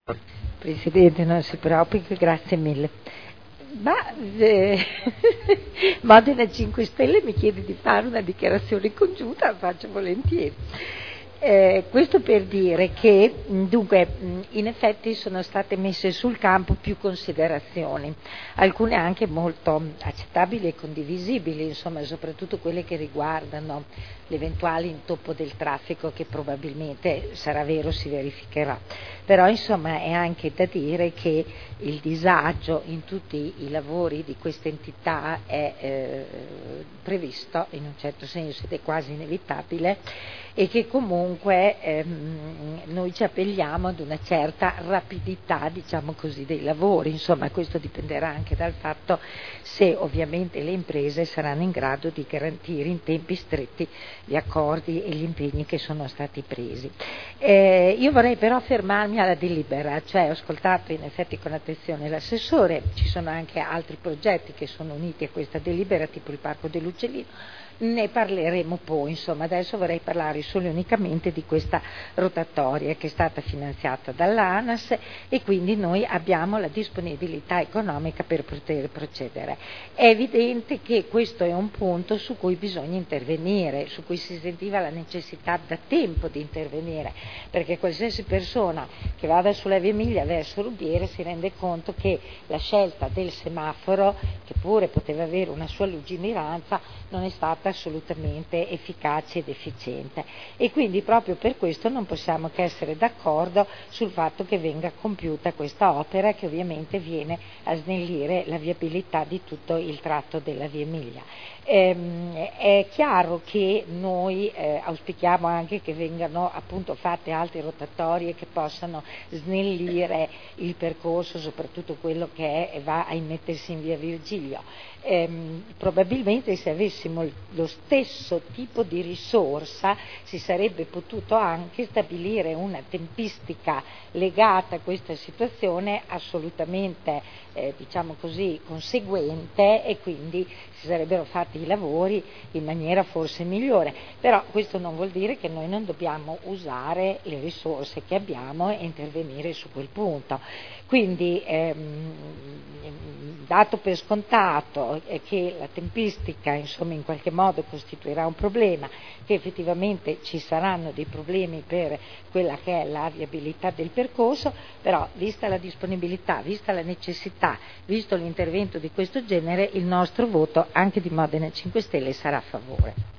Presidente, non si preoccupi, grazie mille. Ma Modena 5 Stelle mi chiede di fare una dichiarazione congiunta, la faccio volentieri. Questo per dire che dunque in effetti sono state messe sul campo più considerazioni, alcune anche molto accettabili e condivisibili, insomma, soprattutto quelle che riguardano l'eventuale intoppo del traffico che probabilmente sarà vero, si verificherà. Però insomma è anche da dire che il disagio in tutti i lavori di questa entità è previsto in un certo senso ed è quasi inevitabile, e che comunque noi ci appelliamo ad una certa rapidità, diciamo così, dei lavori. Insomma, questo dipenderà anche dal fatto se ovviamente le imprese saranno in grado di garantire in tempi stretti gli accordi e gli impegni che sono stati presi. Io vorrei però fermarmi alla delibera, cioè ho ascoltato in effetti con attenzione l'assessore, ci sono anche altri progetti che sono uniti a questa delibera, tipo il Parco dell'Uccellino. Ne parleremo poi, insomma, adesso vorrei parlare solo e unicamente di questa rotatoria che è stata finanziata dall'ANAS e quindi noi abbiamo la disponibilità economica per poter procedere. È evidente che questo è un punto su cui bisogna intervenire, su cui si sentiva la necessità da tempo di intervenire, perché qualsiasi persona che vada sulla via Emilia verso Rubiera si rende conto che la scelta del semaforo, che pure poteva avere una sua lungimiranza, non è stata assolutamente efficace ed efficiente, e quindi proprio per questo non possiamo che essere d'accordo sul fatto che venga compiuta questa opera, che ovviamente viene a snellire la viabilità di tutto il tratto della via Emilia. È chiaro che noi auspichiamo anche che vengano appunto fatte altre rotatorie che possano snellire il percorso, soprattutto quello che va a immettersi in via Virgilio. Probabilmente se avessimo lo stesso tipo di risorsa si sarebbe potuto anche stabilire una tempistica legata a questa situazione assolutamente diciamo così conseguente, e quindi si sarebbero fatti i lavori in maniera forse migliore. Però questo non vuol dire che noi non dobbiamo usare le risorse che abbiamo e intervenire su quel punto. Quindi dato per scontato che la tempistica insomma in qualche modo costituirà un problema, che effettivamente ci saranno dei problemi per quella che è la viabilità del percorso, però vista la disponibilità, vista la necessità, visto l'intervento di questo genere, il nostro voto anche di Modena 5 Stelle sarà a favore.